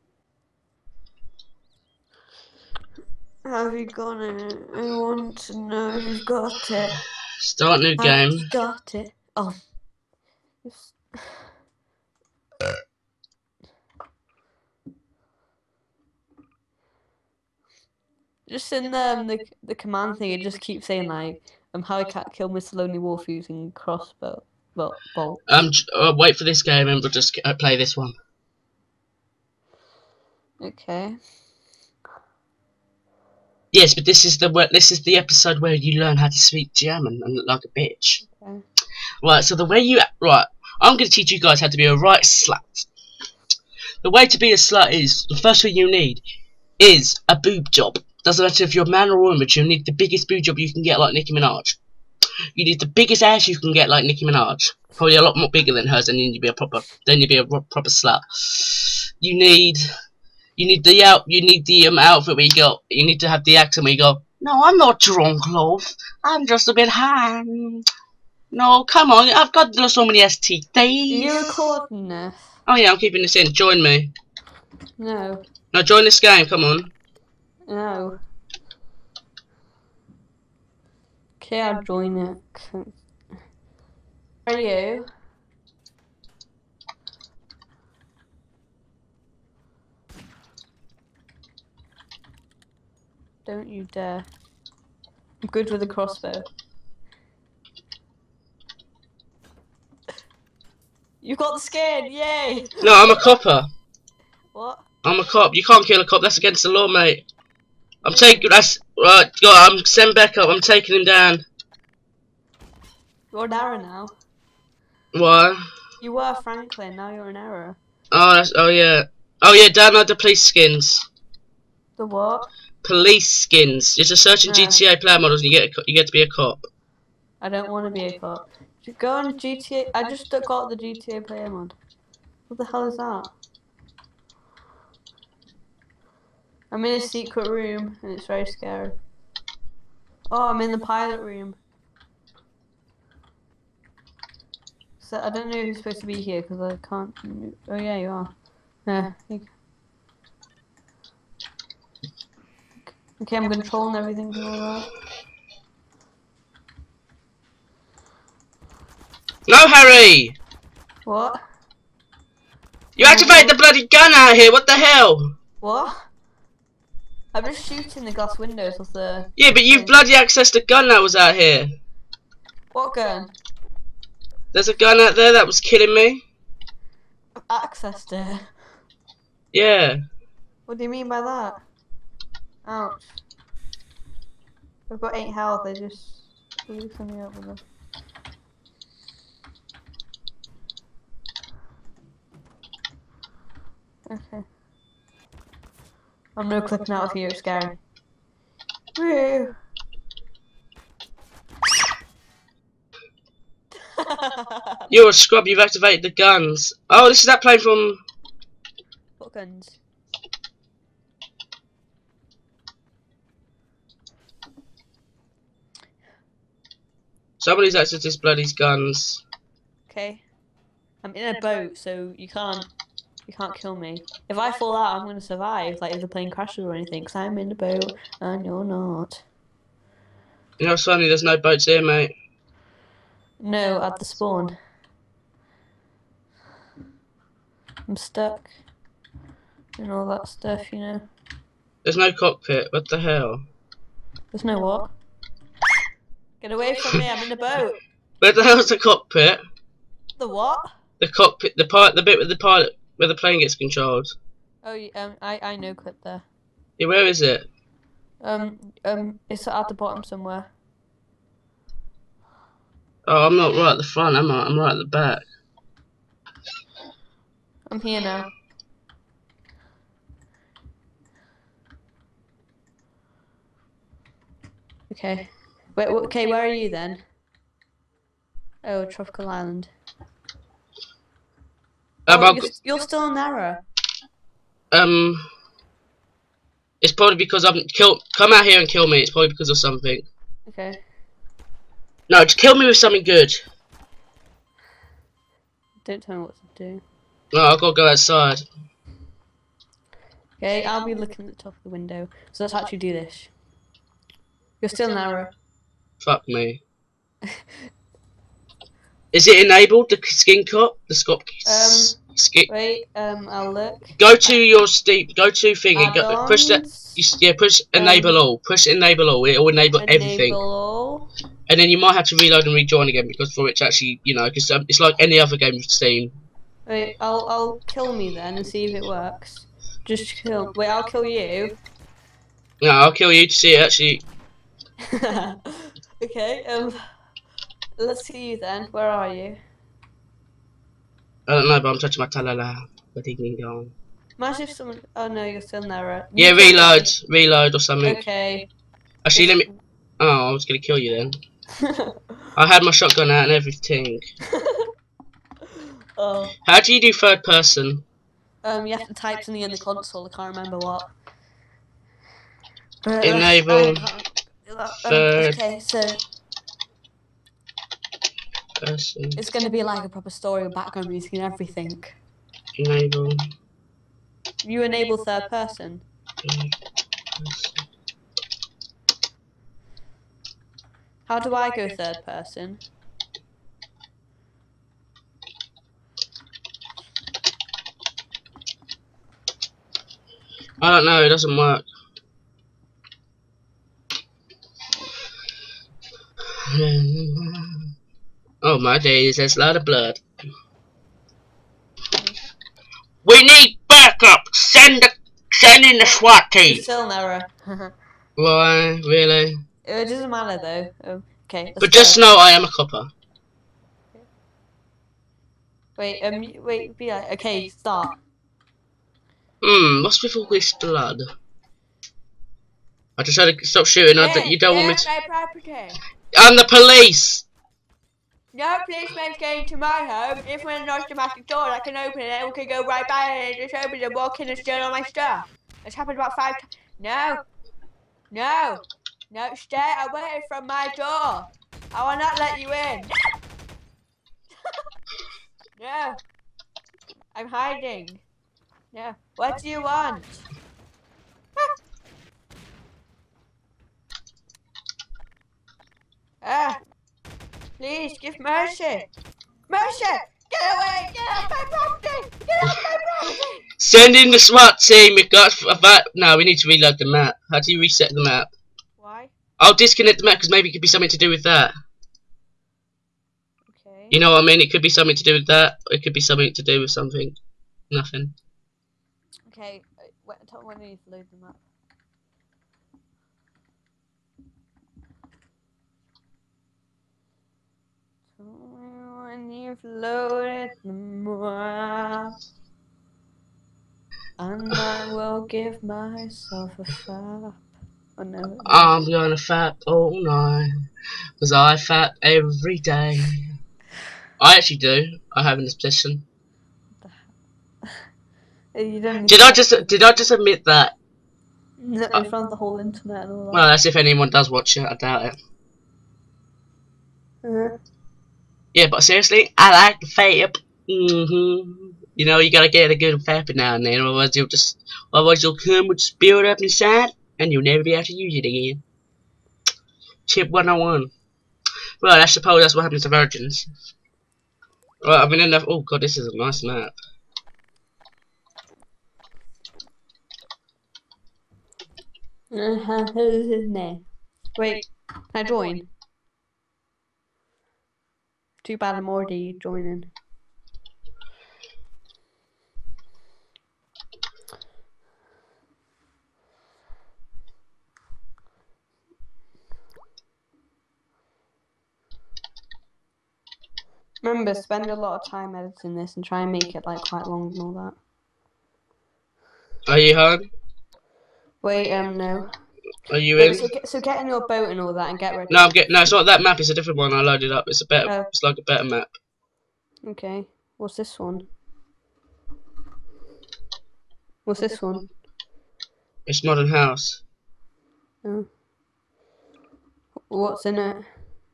Have you got it? I want to know if you've got it. Start new game. I've got it. Oh. Just in the, um, the the command thing, it just keeps saying like, um, how I can't kill Mister Lonely Wolf using crossbow, well, bolt. Um, uh, wait for this game and we'll just uh, play this one. Okay. Yes, but this is the this is the episode where you learn how to speak German and look like a bitch. Okay. Right. So the way you right, I'm going to teach you guys how to be a right slut. The way to be a slut is the first thing you need is a boob job. Doesn't matter if you're a man or a woman, but you need the biggest boob job you can get, like Nicki Minaj. You need the biggest ass you can get, like Nicki Minaj. Probably a lot more bigger than hers, and then you'd be a proper, then you'd be a proper slut. You need, you need the out, you need the um, outfit where you go. You need to have the accent where you go. No, I'm not drunk, love. I'm just a bit high. No, come on, I've got so many S T Ds. Are you recording this? Oh yeah, I'm keeping this in. Join me. No. No, join this game. Come on. No. Okay, I'll join it. Are you? Don't you dare. I'm good with a crossbow. You got the skin, yay! No, I'm a copper. What? I'm a cop. You can't kill a cop. That's against the law, mate. I'm taking. That's right. God, I'm send back up. I'm taking him down. You're an error now. Why? You were Franklin. Now you're an error. Oh, that's. Oh yeah. Oh yeah. Download the police skins. The what? Police skins. Just a search in No. G T A player models, and you get a, you get to be a cop. I don't want to be a cop. Go on G T A. I just got the G T A player mod. What the hell is that? I'm in a secret room and it's very scary. Oh, I'm in the pilot room. So I don't know who's supposed to be here because I can't move. Oh yeah, you are. Yeah. Okay, I'm controlling everything and all that. No, Harry! What? You activated the bloody gun out here. What the hell? What? I'm just shooting the glass windows of the... Yeah, but you've bloody accessed a gun that was out here. What gun? There's a gun out there that was killing me. I've accessed it. Yeah. What do you mean by that? Ouch. I've got eight health, I just blew something up with them. Okay. I'm no clipping out of you, it's scary. Woo. You're a scrub, you've activated the guns. Oh, this is that plane from... What guns? Somebody's activated this bloody guns. Okay. I'm in a boat, so you can't you can't kill me. If I fall out, I'm gonna survive. Like if the plane crashes or anything, because I'm in the boat and you're not. You know, it's funny, there's no boats here, mate. No, at the spawn. I'm stuck. And all that stuff, you know. There's no cockpit, what the hell? There's no what? Get away from me, I'm in the boat. Where the hell's the cockpit? The what? The cockpit, the part, the bit with the pilot, where the plane gets controlled. Oh, um, I I know clip there. Yeah, where is it? Um, um, it's at the bottom somewhere. Oh, I'm not right at the front, am I? I'm right at the back. I'm here now. Okay. Wait, okay, where are you then? Oh, Tropical Island. Um, Oh, I've you're, got- you're still in error. um, it's probably because I'm kill. Come out here and kill me. It's probably because of something. Okay. No, just kill me with something good. Don't tell me what to do. No, I've got to go outside. Okay, I'll be looking at the top of the window. So let's actually do this. You're still in error. Fuck me. Is it enabled? The skin cop, the scop. Um, skin. Wait, um, I'll look. Go to your Steam. Go to thing and go, push that. Add-ons. You, s- yeah, push enable all. Push enable all. It will enable, everything. Enable all. And then you might have to reload and rejoin again because for it to actually, you know, because um, it's like any other game with Steam. Wait, I'll I'll kill me then and see if it works. Just kill. Wait, I'll kill you. No, I'll kill you to see it actually. Okay. Um. Let's see you then. Where are you? I don't know, but I'm touching my talala. But he can go on. Imagine if someone. Oh no, you're still in error. Yeah, You killed reload, me. reload or something. Okay. Actually, let me. Oh, I was gonna kill you then. I had my shotgun out and everything. Oh. How do you do third person? Um, you have to type something in the console. I can't remember what. Uh, Enable um, third okay, so person. it's going to be like a proper story with background music and everything. Enable. You enable third person. How do I go third person? I don't know. It doesn't work. Oh my days, there's a lot of blood. We need backup! Send the, send in the SWAT team! It's still an error. Why? Really? It doesn't matter though. Um, okay. Let's But just go. know I am a copper. Wait. Um. y- Wait. Be like. Okay. Start. Hmm, what's with all this blood? I just had to stop shooting. I don't, you don't want me to. my property. I'm the police! No policeman's going to my home. If we're an automatic door, I can open it and we can go right by it and just open it, walk in and steal all my stuff. It's happened about five times. No. No. No, stay away from my door. I will not let you in. No. I'm hiding. No. What do you want? Ah. Please, give mercy. Mercy! Get away! Get off my property! Get off my property! Send in the SWAT team. We've got a va- No, we need to reload the map. How do you reset the map? Why? I'll disconnect the map because maybe it could be something to do with that. Okay. You know what I mean? It could be something to do with that. It could be something to do with something. Nothing. Okay, uh, wait, tell me when I need to load them up. Tell me when you've loaded them up, and I will give myself a fap. Oh no. I'm gonna fap all night, cause I fap every day. I actually do. I have in this position. You don't Did I just did I just admit that? No, in front of the whole internet and all Well, that. that's if anyone does watch it. I doubt it. Uh-huh. Yeah, but seriously, I like to fap. hmm You know, you gotta get a good fapping now and then, otherwise you'll just, otherwise you'll come with build up inside, and you'll never be able to use it again. Tip one oh one. Well, I suppose that's what happens to virgins. Right, I mean, enough. Oh god, this is a nice map. Uh-huh. Who's his name? Wait, can I join? Too bad I'm already joining. Remember, spend a lot of time editing this and try and make it like quite long and all that. Are you home? Wait, um, no. Are you Wait, in? so get, so get in your boat and all that and get ready. No, I'm getting. No, it's not that map. It's a different one. I loaded up. It's a better. Oh. It's like a better map. Okay, what's this one? What's this one? It's Modern House. Oh. What's in it?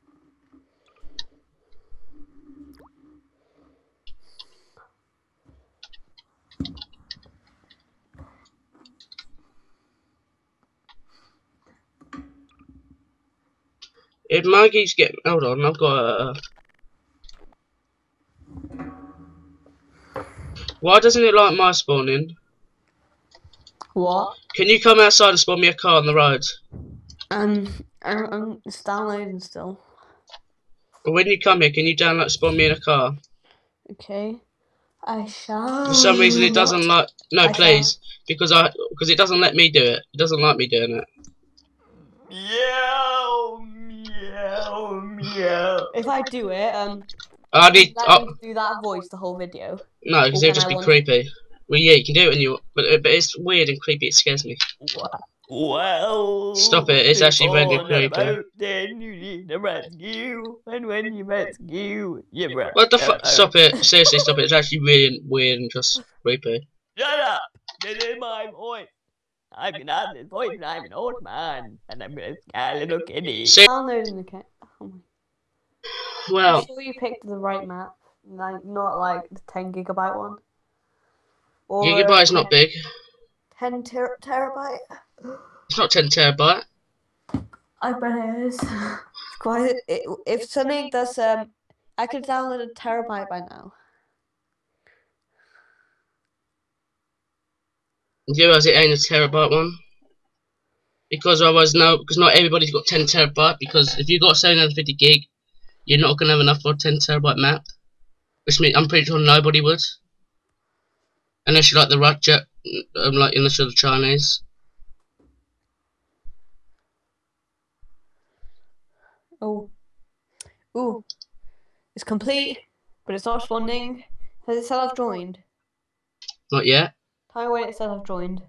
If my geese get, hold on, I've got a. Why doesn't it like my spawning? What? Can you come outside and spawn me a car on the road? Um, I'm, I'm it's downloading still. But when you come here, can you download spawn me in a car? Okay. I shall. For some reason, it doesn't like. No, I please, because I because it doesn't let me do it. It doesn't like me doing it. Meow, meow, meow. If I do it, um, I need. I Oh, need to do that voice the whole video. no, because Or it'll can just I be want- creepy. Well, yeah, you can do it when you, but but it's weird and creepy. It scares me. Well, Stop it, it's actually really on creepy. about Then you need a rescue, and when you rescue, you run. What the fuck? Stop it! Seriously, stop it! It's actually really weird and just creepy. Shut up! This is my voice. I've been on this voice and I'm an old man, and I'm a sky little kitty. See, Downloading the ca- oh my. well, I'm sure you picked the right map, like not like the ten gigabyte one. Or gigabyte's not big. ten ter terabyte. It's not ten terabyte. I bet it is. It's quite. It, if something does, um, I could download a terabyte by now. You realise it ain't a terabyte one? Because otherwise, no, because not everybody's got ten terabyte. Because if you've got seven hundred fifty gig, you're not gonna have enough for a ten terabyte map. Which means I'm pretty sure nobody would, unless you like the Russia, um, like unless you're the Chinese. Oh. Ooh. It's complete, but it's not responding. Has it said I've joined? Not yet. Tell me when it says I've joined.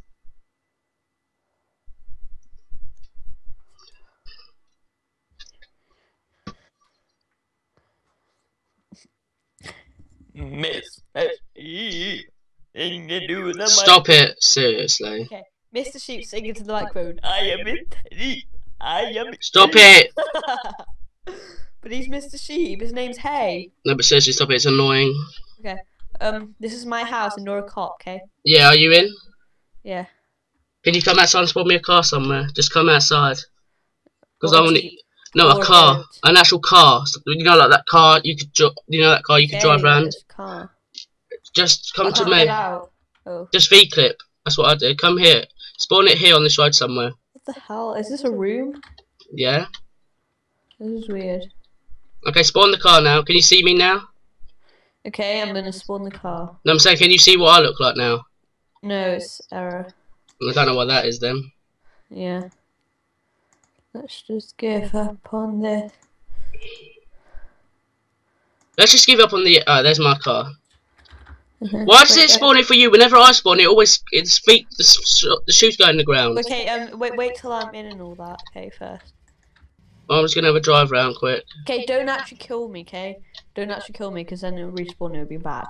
Miss Bessie, thing to do with the Stop it! Seriously. Okay. Mister Sheep singing to the microphone. I am in Teddy. I am in Stop Teddy. it! But he's Mister Sheep. His name's Hay. No, but seriously, stop it. It's annoying. Okay. Um, this is my house and you're a cop, okay? Yeah, are you in? Yeah. Can you come outside and spawn me a car somewhere? Just come outside. Because What, I a want it. Jeep? No, Or a a car, boat? an actual car. You know, like that car you could, dri- you know, that car you could drive Okay, around. this car. Just come I to can't me. get out. Oh. Just V-clip. That's what I do. Come here. Spawn it here on this road somewhere. What the hell? Is this a room? Yeah. This is weird. Okay, spawn the car now. Can you see me now? Okay, I'm gonna spawn the car. No, I'm saying, can you see what I look like now? No, it's error. I don't know what that is then. Yeah. Let's just give up on this. Let's just give up on the. Oh, there's my car. Why is Wait, it uh, spawning for you? Whenever I spawn, it always its feet the, sh the shoes go in the ground. Okay, um, wait, wait till I'm in and all that. Okay, first. I'm just gonna have a drive round quick. Okay, don't actually kill me, okay? Don't actually kill me, because then it'll respawn. It would be bad.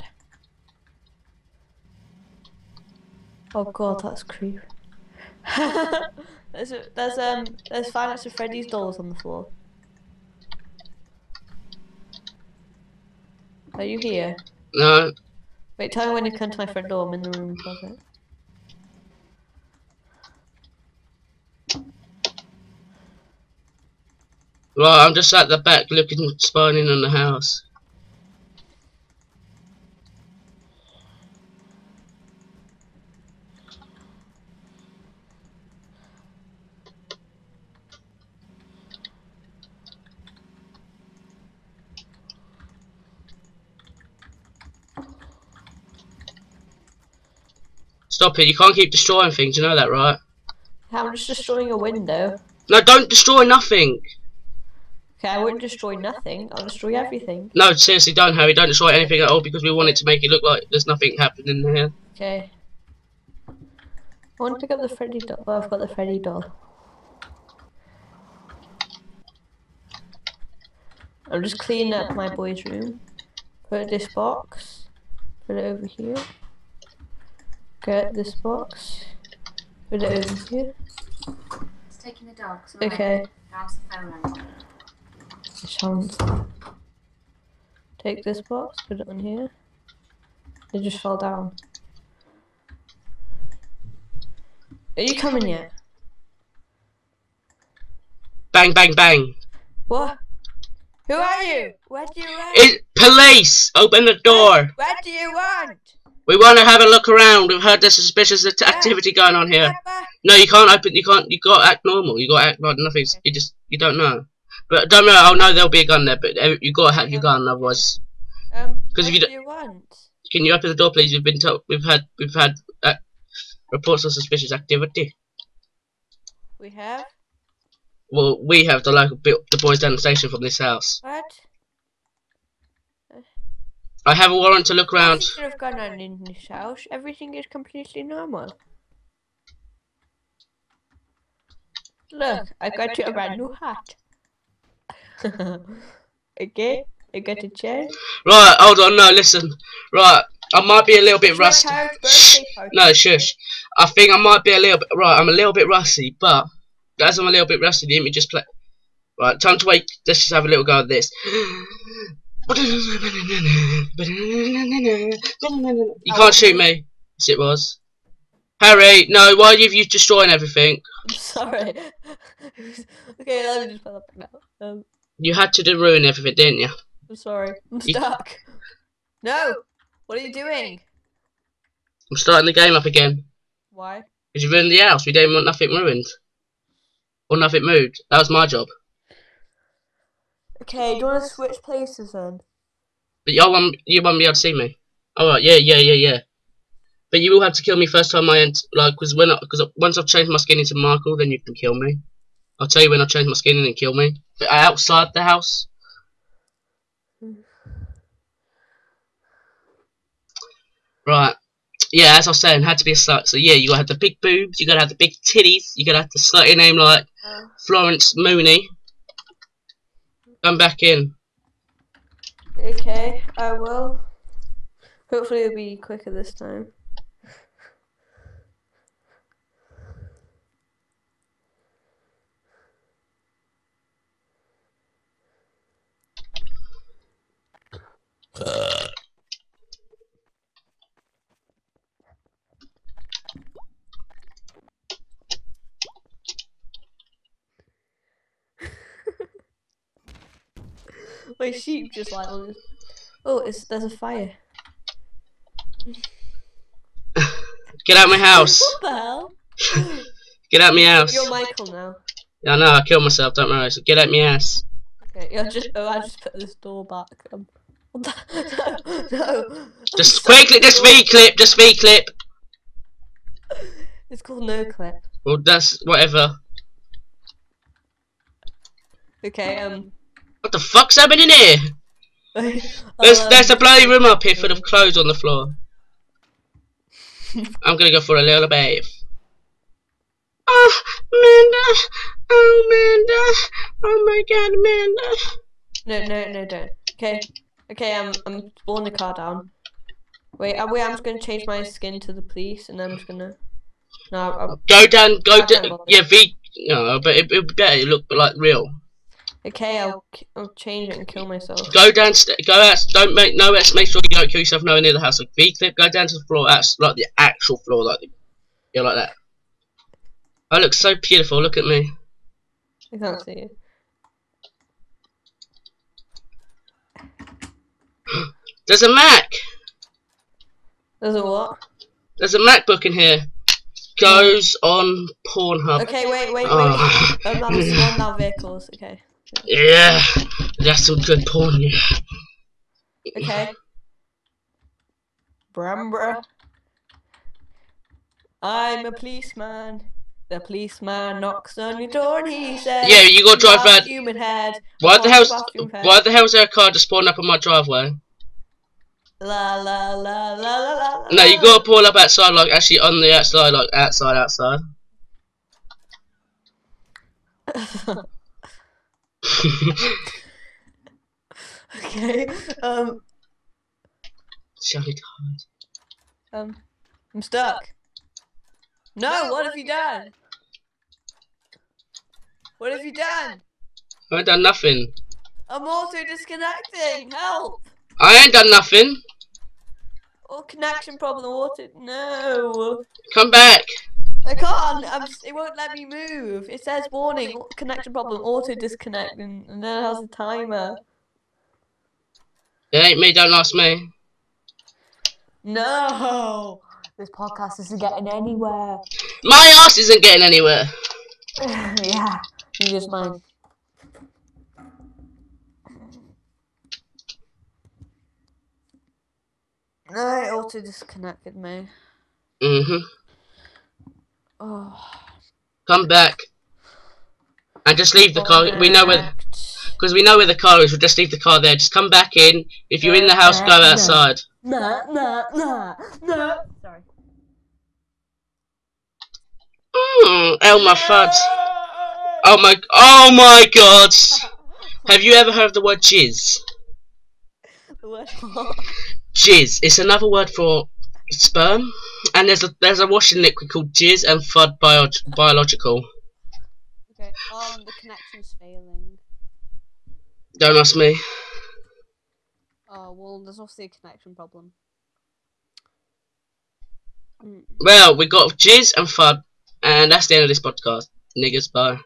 Oh god, that's creepy. there's a, there's um there's Five Nights at Freddy's dolls on the floor. Are you here? No. Wait, tell me when you come to my front door. I'm in the room closet. Right, I'm just at the back looking, spawning on the house. Stop it, you can't keep destroying things, you know that, right? I'm just destroying a window. No, don't destroy nothing! Okay, I won't destroy nothing. I'll destroy everything. No, seriously, don't, Harry, don't destroy anything at all because we want it to make it look like there's nothing happening here. Okay. I want to pick up the Freddy doll. Oh, I've got the Freddy doll. I'm just cleaning up my boy's room. Put this box. Put it over here. Get this box. Put it over here. It's taking the dog. So Okay. Bounce the phone on. I shan't. Take this box. Put it on here. It just fell down. Are you coming yet? Bang, bang, bang. What? Who are you? What do you want? It, police! Open the door! What do you want? We want to have a look around. We've heard there's suspicious act- activity going on here. No, you can't open. You can't. You got to act normal. You got to act like nothing's. You just. You don't know. But don't know. I know there'll be a gun there, but you got to have your gun. Otherwise, Um. because What if you do don't, you want? can you open the door, please? We've been told. We've had. We've had uh, reports of suspicious activity. We have. Well, we have the local the boys down the station from this house. What? I have a warrant to look around. Nothing should have gone on in this house. Everything is completely normal. Look, I got you a brand new hat. Okay, I got a chair. Right, hold on. No, listen. Right, I might be a little bit It's my rusty. parents' Shh. birthday party. No, shush. I think I might be a little bit. Right, I'm a little bit rusty, but as I'm a little bit rusty, let me just play. Right, time to wait. Let's just have a little go at this. You can't shoot me. Yes, it was. Harry, no, why are you destroying everything? I'm sorry. Okay, let me just put up now. Um, You had to do ruin everything, didn't you? I'm sorry. I'm You- stuck. No! What are you doing? I'm starting the game up again. Why? Because you ruined the house. We didn't want nothing ruined. Or nothing moved. That was my job. Okay, do you want to switch places then? But you won't, you won't be able to see me. Alright, yeah, yeah, yeah, yeah. But you will have to kill me first time I enter, like, because when, because once I've changed my skin into Michael, then you can kill me. I'll tell you when I change my skin and then kill me. But outside the house. Right. Yeah, as I was saying, had to be a slut. So yeah, you gotta have the big boobs, you gotta have the big titties, you gotta have the slutty name like Uh, Florence Mooney. Come back in. okay, I will. Hopefully it'll be quicker this time. My sheep just like on this. Oh, it's there's a fire. Get out my house. What the hell? Get out my house. You're Michael now. Yeah, I know, I killed myself, don't worry. So get out my ass. Okay, you're just. Oh, I just put this door back. Um, what the- no, no. Just quickly, just V-clip, just V-clip. It's called no clip. Well, that's whatever. Okay, um. What the fuck's happening here? I'll, There's, um, there's a bloody room up here full of clothes on the floor. I'm gonna go for a little bathe. Oh, Amanda! Oh, Amanda! Oh my God, Amanda! No, no, no, don't. Okay, okay. I'm I'm spawning the car down. Wait, uh, wait. I'm just gonna change my skin to the police, and I'm just gonna. No, I'll, Go down, go I don't down. bother. Yeah, V. No, but it would be better. It look like real. okay. I'll ki- I'll change it and kill myself. Go down. Go out. Don't make no. Let's make sure you don't kill yourself nowhere near the house. Like V clip. Go down to the floor. That's like the actual floor. Like the, yeah, like that. I look so beautiful. Look at me. I can't see you. There's a Mac. There's a what? There's a MacBook in here. Goes on Pornhub. Okay, wait, wait, wait. Oh. Um, I'm spawning down vehicles. Okay. Yeah, that's some good porn. Yeah. Okay. Brambra. I'm a policeman. The policeman knocks on your door and he says, Yeah, you gotta drive "You have around. human head. Why the What's hell's bathroom head?" why the hell's there a car just spawned up on my driveway? La la la la la la. No, you gotta pull up outside, like actually on the outside, like outside, outside. Okay. Um. Shut it hard. Um. I'm stuck. No. What have you done? What have you done? I ain't done nothing. I'm also disconnecting. Help! I ain't done nothing. Oh, connection problem. Auto. No. Come back. I can't. I'm. s- It won't let me move. It says warning, connection problem, auto disconnect, and, and then it has a timer. It ain't me. Don't ask me. No. This podcast isn't getting anywhere. My ass isn't getting anywhere. Yeah. You just mine. No, it auto disconnected me. Mhm. Oh. Come back. And just leave the car. We know where, because we know where the car is. We'll just leave the car there. Just come back in. If you're in the house, go outside. No, no, no, no. Sorry. Mm, Elmer Fudd. Oh my. Oh my God. Have you ever heard of the word jizz? The word what? Jizz. It's another word for sperm. And there's a there's a washing liquid called jizz and Fudd bio biological. Okay. Um, the connection's failing. Don't ask me. Oh well, there's obviously a connection problem. Mm. Well, we got jizz and Fudd, and that's the end of this podcast. Niggas, bye.